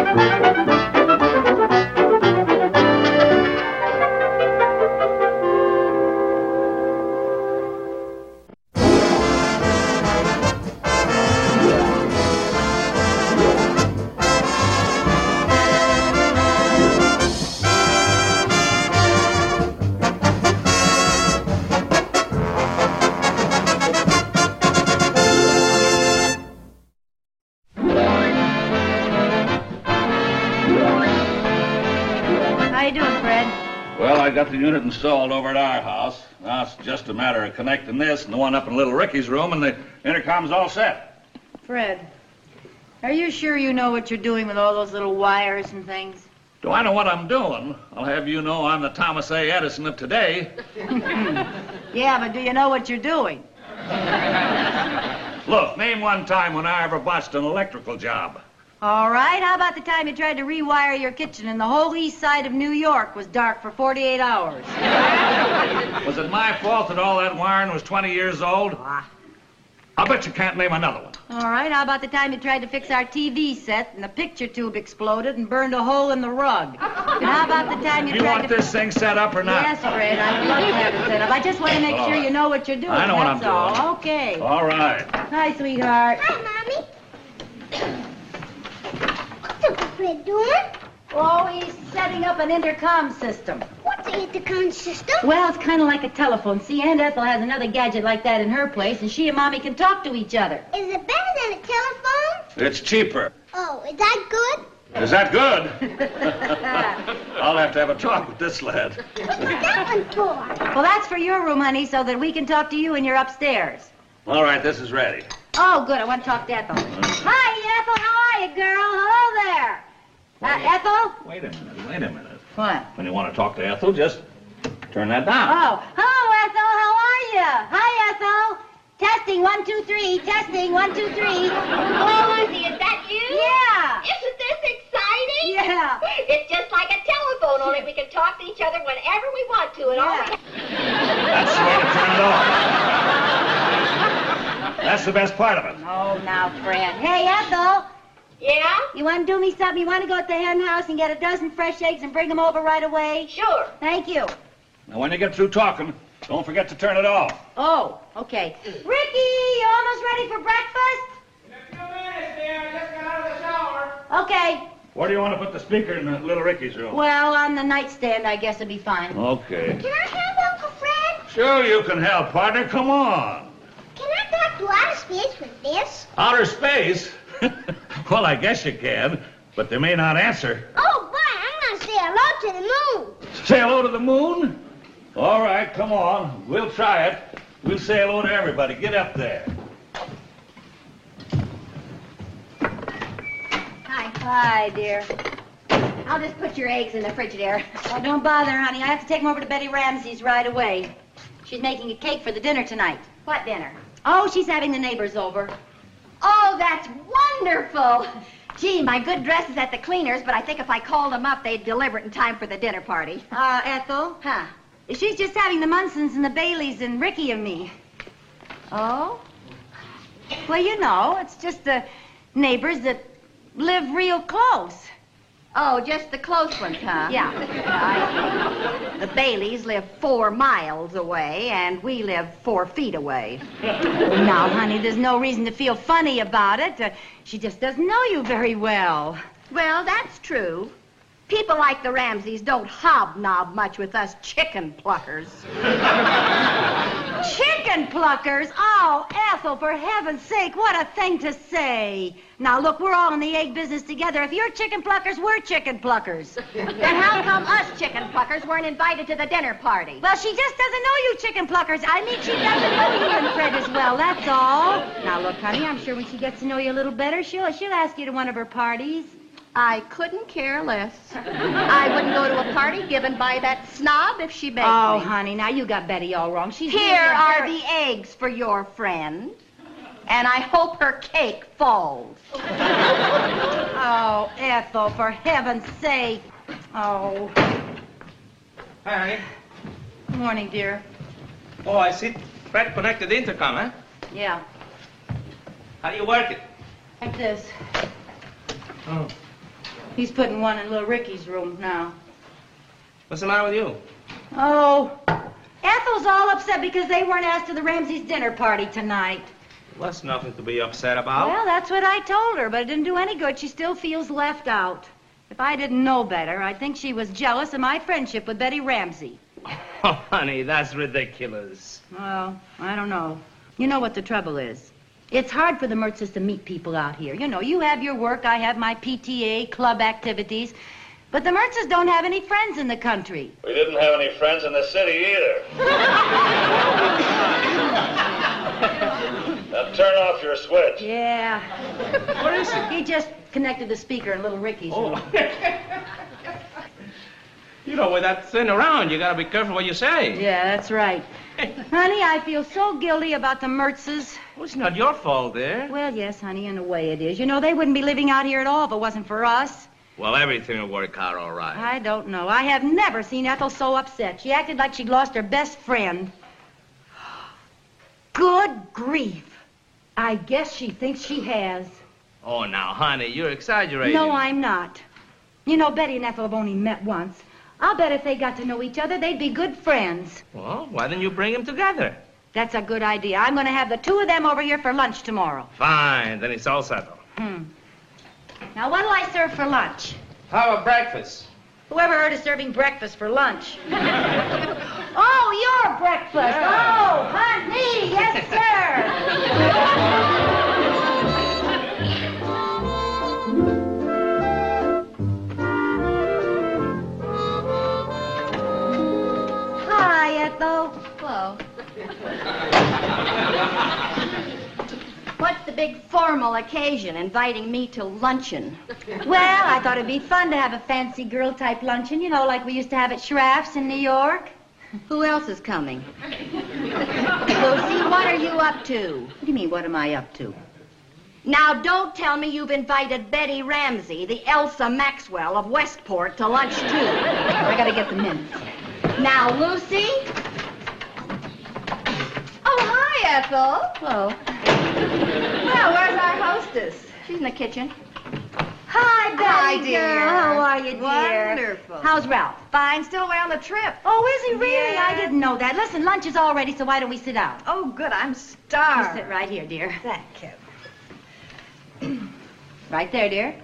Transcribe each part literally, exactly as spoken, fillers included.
Got the unit installed over at our house. Now it's just a matter of connecting this and the one up in little Ricky's room, and the intercom's all set. Fred, are you sure you know what you're doing with all those little wires and things? Do I know what I'm doing? I'll have you know I'm the Thomas A. Edison of today. Yeah, but do you know what you're doing? Look, name one time when I ever botched an electrical job. All right, how about the time you tried to rewire your kitchen and the whole east side of New York was dark for forty-eight hours? Was it my fault that all that wiring was twenty years old? Ah. I bet you can't name another one. All right, how about the time you tried to fix our T V set and the picture tube exploded and burned a hole in the rug? And how about the time you, you tried want to... this thing set up or not? Yes, Fred, I'd love to have it set up. I just want to make all sure right. you know what you're doing. I know what I'm That's all. doing. Okay. All right. Hi, sweetheart. Hi, Mommy. What's Uncle Fred doing? Oh, he's setting up an intercom system. What's an intercom system? Well, it's kind of like a telephone. See, Aunt Ethel has another gadget like that in her place, and she and Mommy can talk to each other. Is it better than a telephone? It's cheaper. Oh, is that good? Is that good? I'll have to have a talk with this lad. What's that one for? Well, that's for your room, honey, so that we can talk to you when you're upstairs. All right, this is ready. Oh, good. I want to talk to Ethel. Hi, Ethel. How are you, girl? Hello there. Uh, Ethel? Wait a minute, wait a minute. What? When you want to talk to Ethel, just turn that down. Oh, hello, Ethel. How are you? Hi, Ethel. Testing, one, two, three. Testing, one, two, three. Oh, Lizzie, is that you? Yeah. Isn't this exciting? Yeah. It's just like a telephone, only we can talk to each other whenever we want to, and all Yeah. we... That's the way to turn it off. That's the best part of it. Oh, now, Fred. Hey, Ethel. Yeah? You want to do me something? You want to go to the hen house and get a dozen fresh eggs and bring them over right away? Sure. Thank you. Now, when you get through talking, don't forget to turn it off. Oh, okay. Ricky, you almost ready for breakfast? In a few minutes, dear. I just got out of the shower. Okay. Where do you want to put the speaker in the little Ricky's room? Well, on the nightstand, I guess it'll be fine. Okay. Can I have Uncle Fred? Sure you can help, partner. Come on. Can I talk to outer space with this? Outer space? Well, I guess you can, but they may not answer. Oh, boy, I'm going to say hello to the moon. Say hello to the moon? All right, come on. We'll try it. We'll say hello to everybody. Get up there. Hi. Hi, dear. I'll just put your eggs in the Frigidaire. Oh, don't bother, honey. I have to take them over to Betty Ramsey's right away. She's making a cake for the dinner tonight. What dinner? Oh, she's having the neighbors over. Oh, that's wonderful. Gee, my good dress is at the cleaners, but I think if I called them up, they'd deliver it in time for the dinner party. Uh, Ethel? Huh? She's just having the Munsons and the Baileys and Ricky and me. Oh? Well, you know, it's just the neighbors that live real close. Oh, just the close ones, huh? Yeah. I see. The Baileys live four miles away, and we live four feet away. Now, honey, there's no reason to feel funny about it. Uh, she just doesn't know you very well. Well, that's true. People like the Ramseys don't hobnob much with us chicken pluckers. Chicken pluckers? Oh, Ethel, for heaven's sake, what a thing to say. Now, look, we're all in the egg business together. If you're chicken pluckers, we're chicken pluckers. Then how come us chicken pluckers weren't invited to the dinner party? Well, she just doesn't know you chicken pluckers. I mean, she doesn't know you and Fred as well, that's all. Now, look, honey, I'm sure when she gets to know you a little better, she'll, she'll ask you to one of her parties. I couldn't care less. I wouldn't go to a party given by that snob if she begged Oh, me. honey, now you got Betty all wrong. She's Here really a are very- the eggs for your friend, and I hope her cake falls. Oh, Ethel, for heaven's sake. Oh. Hi, honey. Good morning, dear. Oh, I see. Fred connected the intercom, huh? Yeah, How do you work it? like this. Oh. He's putting one in little Ricky's room now. What's the matter with you? Oh, Ethel's all upset because they weren't asked to the Ramseys' dinner party tonight. Well, that's nothing to be upset about. Well, that's what I told her, but it didn't do any good. She still feels left out. If I didn't know better, I'd think she was jealous of my friendship with Betty Ramsey. Oh, honey, that's ridiculous. Well, I don't know. You know what the trouble is. It's hard for the Mertzes to meet people out here. You know, you have your work, I have my P T A, club activities. But the Mertzes don't have any friends in the country. We didn't have any friends in the city either. Now turn off your switch. Yeah. Where is it? He just connected the speaker in little Ricky's room. Oh. You know, with that thing around, you gotta be careful what you say. Yeah, that's right. Honey, I feel so guilty about the Mertzes. Well, it's not your fault, dear. Well, yes, honey, in a way it is. You know, they wouldn't be living out here at all if it wasn't for us. Well, everything will work out all right. I don't know. I have never seen Ethel so upset. She acted like she'd lost her best friend. Good grief. I guess she thinks she has. Oh, now, honey, you're exaggerating. No, I'm not. You know, Betty and Ethel have only met once. I'll bet if they got to know each other, they'd be good friends. Well, why don't you bring them together? That's a good idea. I'm going to have the two of them over here for lunch tomorrow. Fine, then it's all settled. Hmm. Now, what'll I serve for lunch? How about breakfast? Whoever heard of serving breakfast for lunch? Oh, your breakfast. Yeah. Oh, honey. Yes, sir. Hi, Ethel. Hello. What's the big formal occasion inviting me to luncheon? Well, I thought it'd be fun to have a fancy girl-type luncheon, you know, like we used to have at Schraff's in New York. Who else is coming? Lucy, what are you up to? What do you mean, what am I up to? Now, don't tell me you've invited Betty Ramsey, the Elsa Maxwell of Westport, to lunch, too. I gotta get the minutes. Now, Lucy? Oh, hi, Ethel. Hello. Well, where's our hostess? She's in the kitchen. Hi, Betty. Hi, dear. Girl. How are you, dear? Wonderful. How's Ralph? Fine, still away on the trip. Oh, is he really? Yeah. I didn't know that. Listen, lunch is all ready, so why don't we sit down? Oh, good, I'm You starved. sit right here, dear. Thank you. Right there, dear.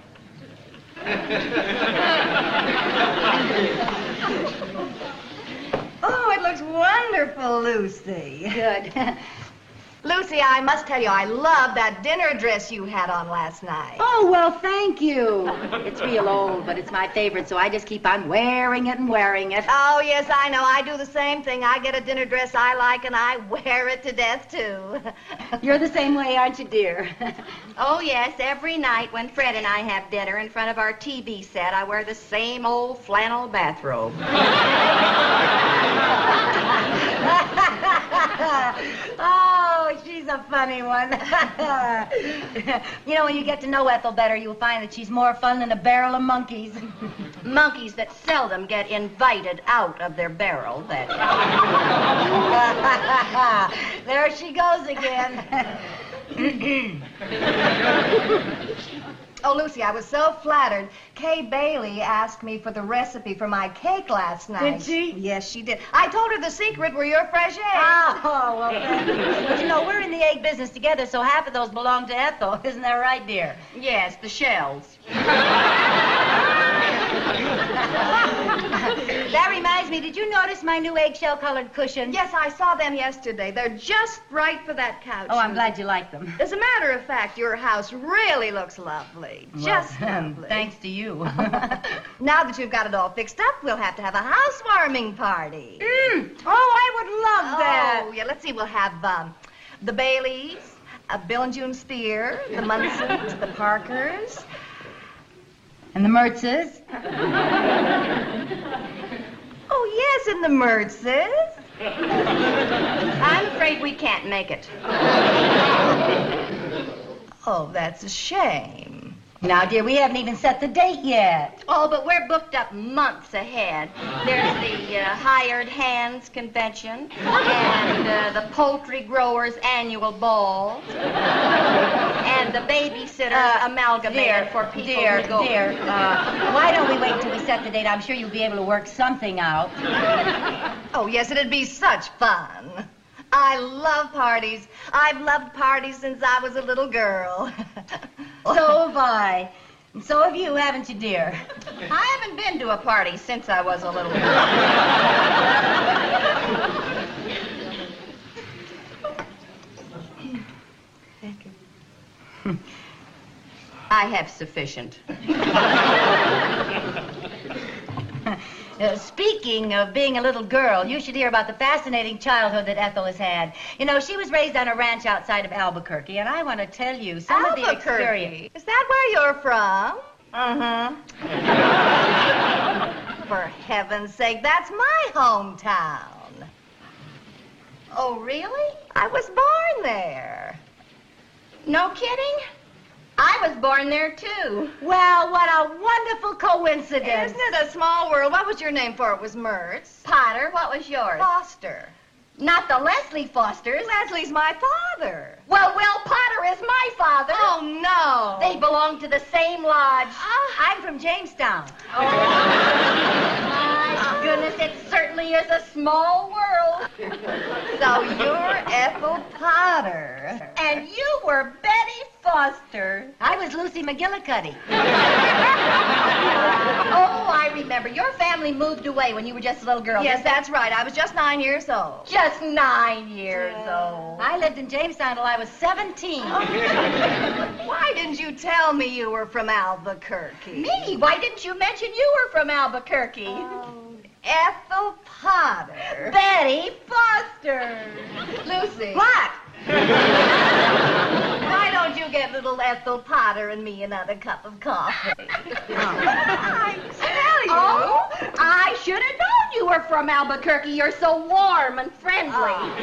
Oh, it looks wonderful, Lucy. Good. Lucy, I must tell you, I love that dinner dress you had on last night. Oh, well, thank you. It's real old, but it's my favorite, so I just keep on wearing it and wearing it. Oh, yes, I know. I do the same thing. I get a dinner dress I like, and I wear it to death, too. You're the same way, aren't you, dear? Oh, yes, every night when Fred and I have dinner in front of our T V set, I wear the same old flannel bathrobe. Oh, she's a funny one. You know, when you get to know Ethel better, you'll find that she's more fun than a barrel of monkeys. Monkeys that seldom get invited out of their barrel, that There she goes again. Oh, Lucy, I was so flattered. Kay Bailey asked me for the recipe for my cake last night. Did she? Yes, she did. I told her the secret were your fresh eggs. Oh, well, thank you. But you know, we're in the egg business together, so half of those belong to Ethel. Isn't that right, dear? Yes, the shells. That reminds me, did you notice my new eggshell-colored cushions? Yes, I saw them yesterday. They're just right for that couch. Oh, I'm glad you like them. As a matter of fact, your house really looks lovely. Just Well, lovely. Thanks to you. Now that you've got it all fixed up, we'll have to have a housewarming party. Mm. Oh, I would love that. Oh, yeah, let's see. We'll have um, the Baileys, uh, Bill and June Spear, the Munsons, the Parkers. And the Mertzes? Oh, yes, and the Mertzes. I'm afraid we can't make it. Oh, that's a shame. Now, dear, we haven't even set the date yet. Oh, but we're booked up months ahead. There's the uh, Hired Hands Convention and uh, the Poultry Growers Annual Ball and the babysitter Uh, amalgamated dear, for people dear, who go. dear, uh, why don't we wait till we set the date? I'm sure you'll be able to work something out. Oh, yes, it'd be such fun. I love parties. I've loved parties since I was a little girl. So have I. And so have you, haven't you, dear? I haven't been to a party since I was a little girl. I have sufficient. Uh, speaking of being a little girl, you should hear about the fascinating childhood that Ethel has had. You know, she was raised on a ranch outside of Albuquerque, and I want to tell you some of the experience. Is that where you're from? Uh-huh. For heaven's sake, that's my hometown. Oh, really? I was born there. No kidding? I was born there, too. Well, what a wonderful coincidence. Isn't it a small world? What was your name for it? Was Mertz? Potter. What was yours? Foster. Not the Leslie Fosters. Leslie's my father. Well, Will Potter is my father. Oh, no. They belong to the same lodge. Ah. I'm from Jamestown. Oh, my goodness, it certainly is a small world. So you're Ethel Potter. And you were Betty Foster. I was Lucy McGillicuddy. Oh, I remember. Your family moved away when you were just a little girl. Yes, that's right. I was just nine years old. Just nine years old. I lived in Jamestown till I was seventeen. Why didn't you tell me you were from Albuquerque? Me? Why didn't you mention you were from Albuquerque? Oh. Ethel Potter. Betty Foster. Lucy. What? Why don't you get little Ethel Potter and me another cup of coffee? I tell you. Oh, I should have known you were from Albuquerque. You're so warm and friendly. Oh.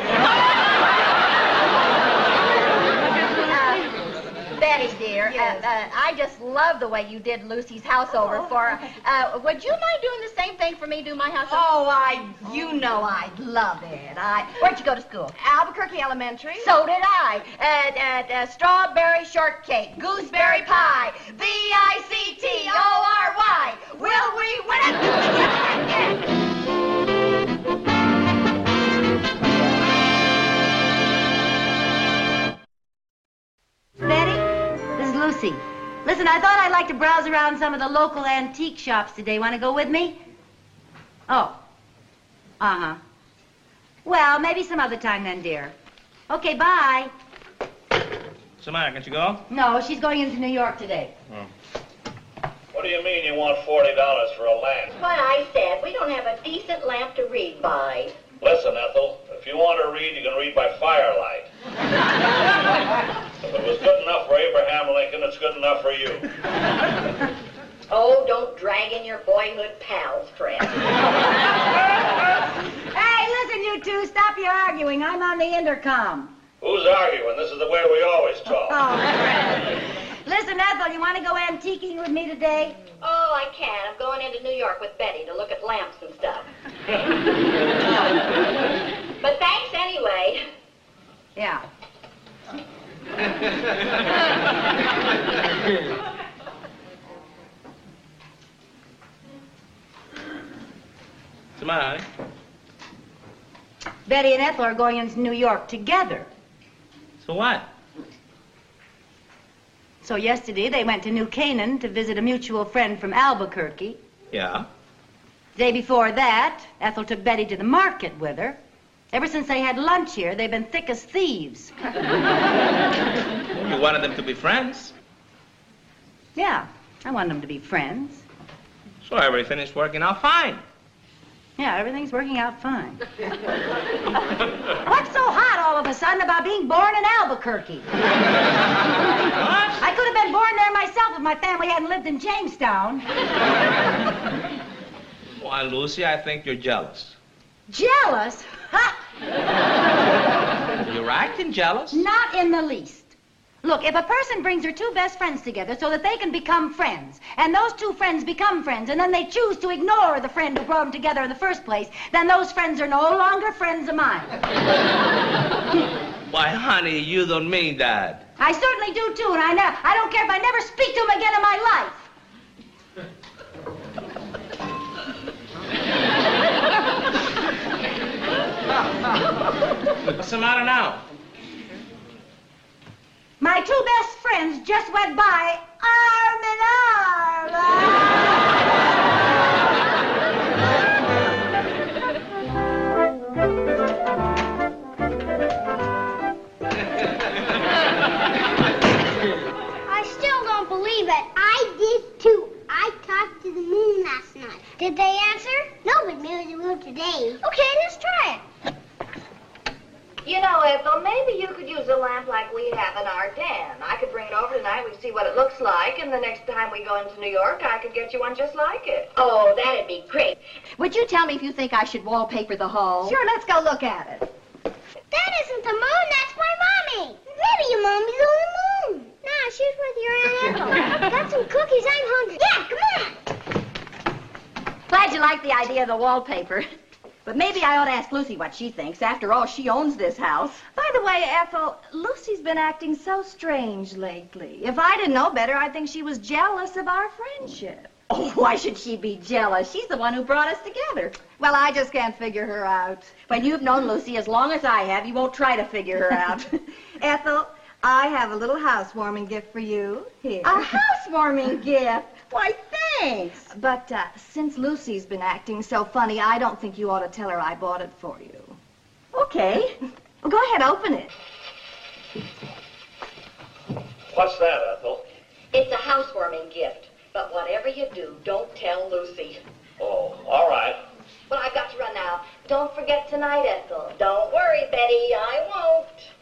uh, Betty, dear, Yes. uh, uh, I just love the way you did Lucy's house over for her. Uh, would you mind doing the same thing for me, do my house over? Oh, I, you know I'd love it. I, Where'd you go to school? Albuquerque Elementary. So did I. Uh, uh, uh, strawberry shortcake, gooseberry pie, V I C T O R Y. Will we win it? Betty, this is Lucy. Listen, I thought I'd like to browse around some of the local antique shops today. Want to go with me? Oh. Uh-huh. Well, maybe some other time then, dear. Okay, bye. Samara, can't you go? No, she's going into New York today. Oh. What do you mean you want forty dollars for a lamp? What I said, we don't have a decent lamp to read by. Listen, Ethel, if you want to read, you can read by firelight. If it was good enough for Abraham Lincoln, it's good enough for you. Oh, don't drag in your boyhood pals, Fred. Hey, listen, you two, stop your arguing. I'm on the intercom. Who's arguing? This is the way we always talk. Oh. Listen, Ethel, you want to go antiquing with me today? Oh, I can. I'm going into New York with Betty to look at lamps and stuff. But thanks anyway. Yeah. Samara, Betty and Ethel are going into New York together. so what? So yesterday they went to New Canaan to visit a mutual friend from Albuquerque. Yeah? The day before that, Ethel took Betty to the market with her. Ever since they had lunch here, they've been thick as thieves. You wanted them to be friends. Yeah, I want them to be friends. So everything is working out fine. Yeah, everything's working out fine. What's so hot all of a sudden about being born in Albuquerque? I could have been born there myself if my family hadn't lived in Jamestown. Why, Lucy, I think you're jealous. Jealous? Ha! You're acting jealous. Not in the least. Look, if a person brings her two best friends together so that they can become friends, and those two friends become friends, and then they choose to ignore the friend who brought them together in the first place, then those friends are no longer friends of mine. Why, honey, you don't mean that. I certainly do, too, and I, ne- I don't care if I never speak to him again in my life. What's the matter now? My two best friends just went by arm in arm. I still don't believe it. I did too. I talked to the moon last night. Did they answer? No, but maybe they will today. Okay, let's try it. You know, Ethel, maybe you could use a lamp like we have in our den. I could bring it over tonight. We'd see what it looks like, and the next time we go into New York, I could get you one just like it. Oh, that'd be great. Would you tell me if you think I should wallpaper the hall? Sure, let's go look at it. That isn't the moon, that's my mommy. Maybe your mommy's on the moon. Nah, she's with your Aunt Ethel. Got some cookies, I'm hungry. Yeah, come on. Glad you like the idea of the wallpaper. But maybe I ought to ask Lucy what she thinks. After all, she owns this house. By the way, Ethel, Lucy's been acting so strange lately. If I didn't know better, I'd think she was jealous of our friendship. Oh, why should she be jealous? She's the one who brought us together. Well, I just can't figure her out. When you've known Lucy as long as I have, you won't try to figure her out. Ethel, I have a little housewarming gift for you. Here. A housewarming gift? Why, thanks. But uh, since Lucy's been acting so funny, I don't think you ought to tell her I bought it for you. Okay. Well, go ahead, open it. What's that, Ethel? It's a housewarming gift. But whatever you do, don't tell Lucy. Oh, all right. Well, I've got to run now. Don't forget tonight, Ethel. Don't worry, Betty, I won't.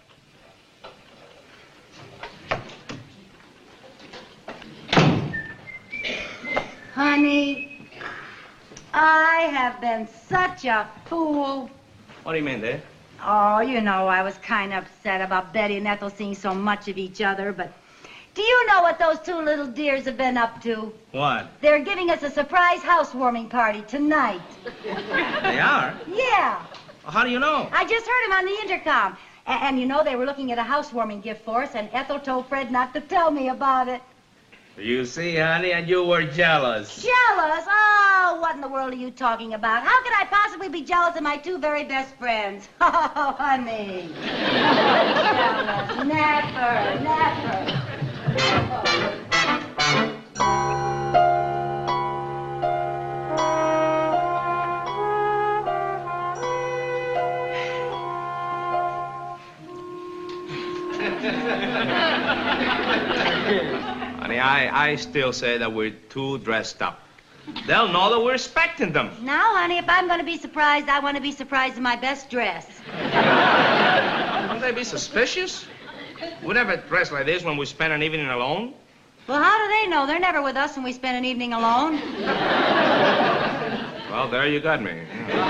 Honey, I have been such a fool. What do you mean, dear? Oh, you know, I was kind of upset about Betty and Ethel seeing so much of each other, but do you know what those two little dears have been up to? What? They're giving us a surprise housewarming party tonight. They are? Yeah. Well, how do you know? I just heard him on the intercom. A- and you know, they were looking at a housewarming gift for us, and Ethel told Fred not to tell me about it. You see, honey, and you were jealous. Jealous? Oh, what in the world are you talking about? How could I possibly be jealous of my two very best friends? Oh, honey. Jealous. Never, never. Honey, I, I still say that we're too dressed up. They'll know that we're expecting them. Now, honey, if I'm going to be surprised, I want to be surprised in my best dress. Wouldn't they be suspicious? We never dress like this when we spend an evening alone. Well, how do they know? They're never with us when we spend an evening alone. Well, there you got me.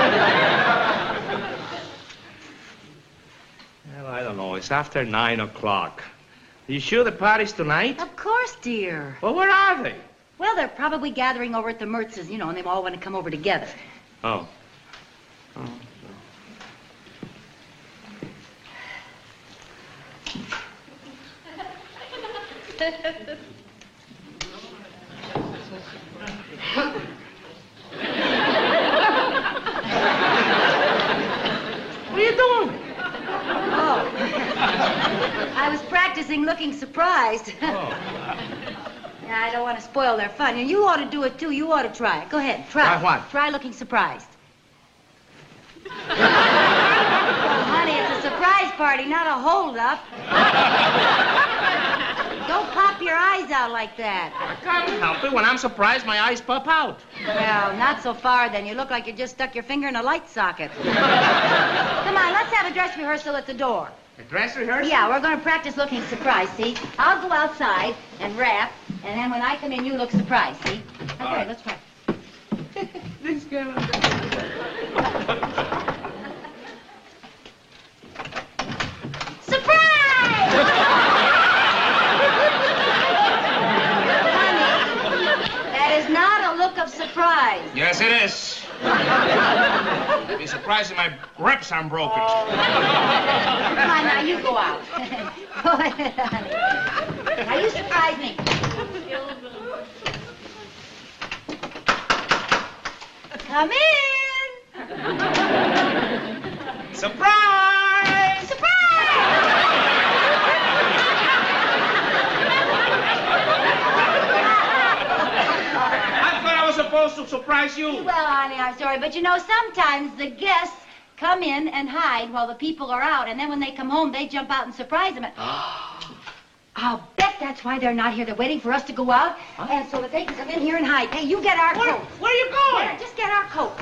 Well, I don't know. It's after nine o'clock. Are you sure the party's tonight? Of course, dear. Well, where are they? Well, they're probably gathering over at the Mertz's, you know, and they all want to come over together. Oh. Oh. What are you doing? Oh. I was practicing looking surprised. Oh. Yeah, I don't want to spoil their fun. And you ought to do it, too. You ought to try it. Go ahead. Try. Try what? Try looking surprised. Well, honey, it's a surprise party, not a hold-up. Don't pop your eyes out like that. I can't help it. When I'm surprised, my eyes pop out. Well, not so far, then. You look like you just stuck your finger in a light socket. Come on, let's have a dress rehearsal at the door. A dress rehearsal? Yeah, we're going to practice looking surprised, see? I'll go outside and rap, and then when I come in, you look surprised, see? Okay, right. let's try. This girl. Surprise! Honey, that is not a look of surprise. Yes, it is. I'd be surprised if my grips aren't broken. Come on, now, you go out. Go ahead, honey. Now, you surprise me. Come in. Surprise! Surprise! I thought I was supposed to surprise you. Well, honey, I'm sorry, but you know, sometimes the guests come in and hide while the people are out, and then when they come home, they jump out and surprise them. And... I'll bet that's why they're not here. They're waiting for us to go out, huh? And so that they can come in here and hide. Hey, you get our Where, coats. where are you going? Here, just get our coats.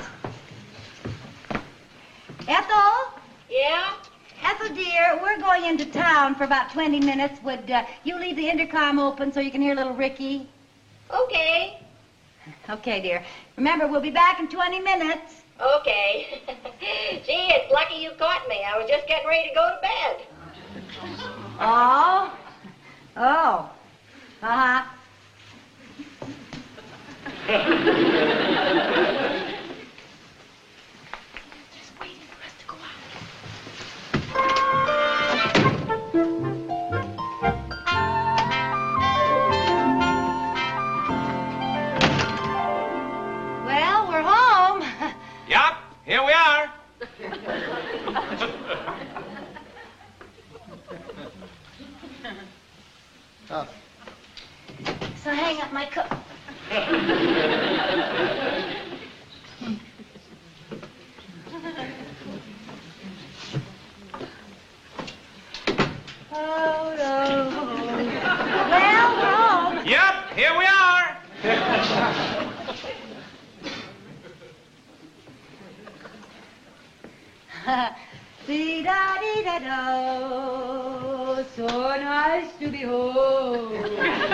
Ethel? Yeah? Ethel, dear, we're going into town for about twenty minutes. Would uh, you leave the intercom open so you can hear little Ricky? Okay. Okay, dear. Remember, we'll be back in twenty minutes. Okay. Gee, it's lucky you caught me. I was just getting ready to go to bed. Oh? Oh. Uh-huh. Just waiting for us to go out. Well, we're home. Yup, here we are. Oh. So hang up my coat. Oh, no. Well, we're home. Yup, here we are. Dee-da-dee-da-do, so nice to be home.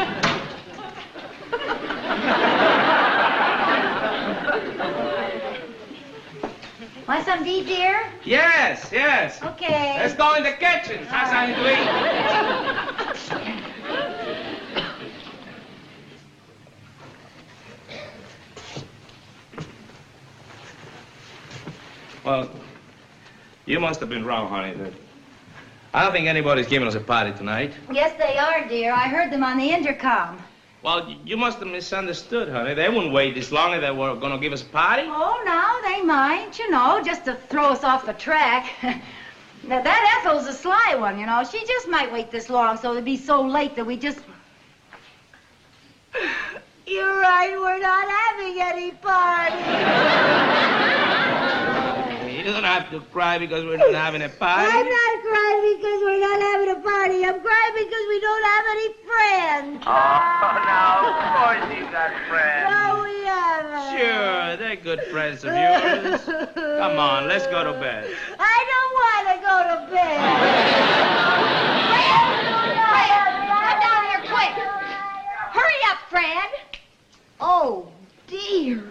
Want some tea, dear? Yes, yes. Okay. Let's go in the kitchen. Have something to eat. Well, you must have been wrong, honey. I don't think anybody's giving us a party tonight. Yes, they are, dear. I heard them on the intercom. Well, you must have misunderstood, honey. They wouldn't wait this long if they were going to give us a party. Oh, no, they might, you know, just to throw us off the track. Now, that Ethel's a sly one, you know. She just might wait this long so it'd be so late that we just... You're right, we're not having any party. You don't have to cry because we're not having a party. I'm not crying because we're not having a party. I'm crying because we don't have any friends. Oh, now, of course you've got friends. No, we haven't. Sure, they're good friends of yours. Come on, let's go to bed. I don't want to go to bed. Fred, come down here quick. Hurry up, Fred. Oh, dear.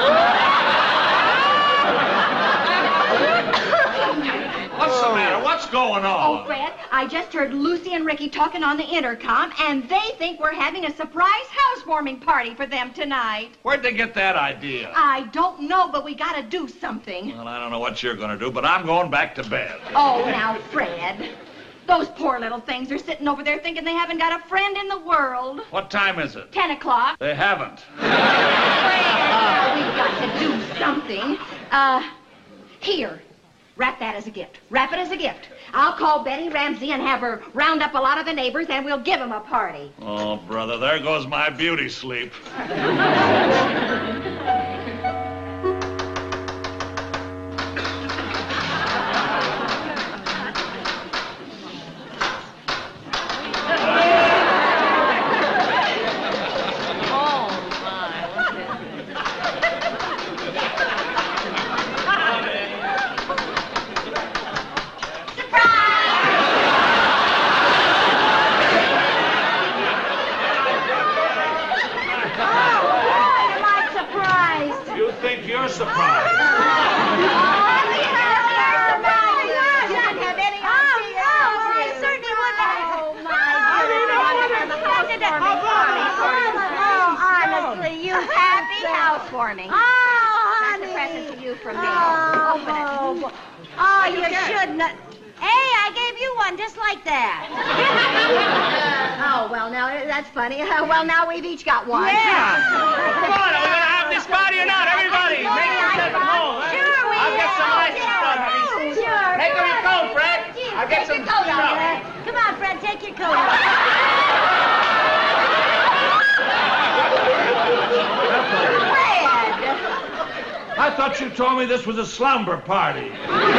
What's the matter? What's going on? Oh, Fred, I just heard Lucy and Ricky talking on the intercom, and they think we're having a surprise housewarming party for them tonight. Where'd they get that idea? I don't know, but we gotta do something. Well, I don't know what you're going to do, but I'm going back to bed. Oh, now, Fred. Those poor little things are sitting over there thinking they haven't got a friend in the world. What time is it? Ten o'clock. They haven't. Fred, we've got to do something. Uh, here. Wrap that as a gift. Wrap it as a gift. I'll call Betty Ramsey and have her round up a lot of the neighbors, and we'll give them a party. Oh, brother, there goes my beauty sleep. You're surprised. Honestly, you happy housewarming. Oh, honey, present for you from me. Oh, Open it. oh, oh you shouldn't. have- Hey, I gave you one just like that. Oh, well, now, that's funny. Well, now we've each got one. Yeah. Come on, are we going to have this party or not? Everybody, make yourself at home. huh? Sure we I'll get some will. ice and stuff. honey. Sure. Make up your coat, Fred. I'll get some coat off. stuff. Come on, Fred, take your coat off. I thought you told me this was a slumber party.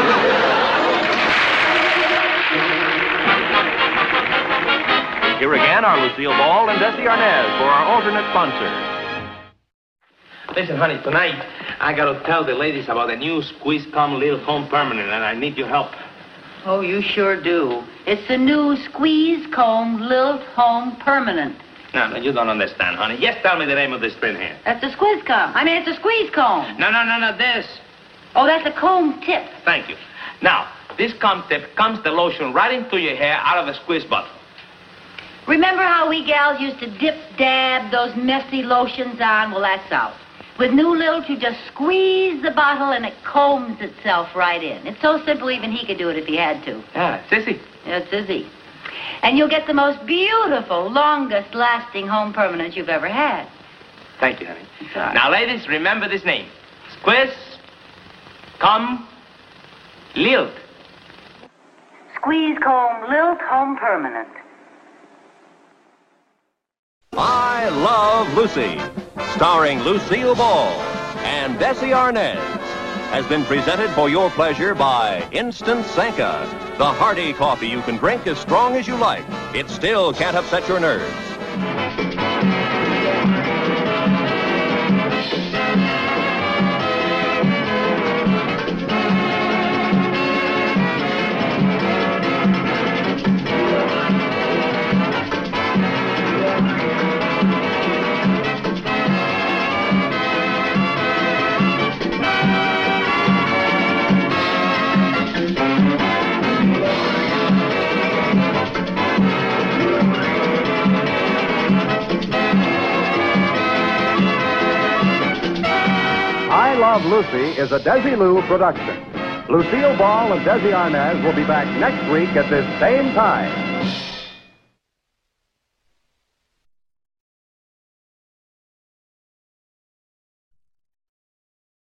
Here again are Lucille Ball and Desi Arnaz for our alternate sponsor. Listen, honey, tonight I got to tell the ladies about the new Squeeze Come Little Home Permanent, and I need your help. Oh, you sure do. It's the new Squeeze Comb Lilt Home Permanent. No, no, you don't understand, honey. Just tell me the name of this thing here. That's a squeeze comb. I mean, it's a squeeze comb. No, no, no, no, this. Oh, that's a comb tip. Thank you. Now, this comb tip comes the lotion right into your hair out of the squeeze bottle. Remember how we gals used to dip, dab those messy lotions on? Well, that's out. With new Lilt, you just squeeze the bottle and it combs itself right in. It's so simple, even he could do it if he had to. Yeah, sissy. Yes, Izzy. And you'll get the most beautiful, longest-lasting home permanent you've ever had. Thank you, honey. Sorry. Now, ladies, remember this name. Squeeze Come Lilt. Squeeze Comb Lilt Home Permanent. I Love Lucy, starring Lucille Ball and Desi Arnaz, has been presented for your pleasure by Instant Sanka, the hearty coffee you can drink as strong as you like. It still can't upset your nerves. I Love Lucy is a Desilu production. Lucille Ball and Desi Arnaz will be back next week at this same time.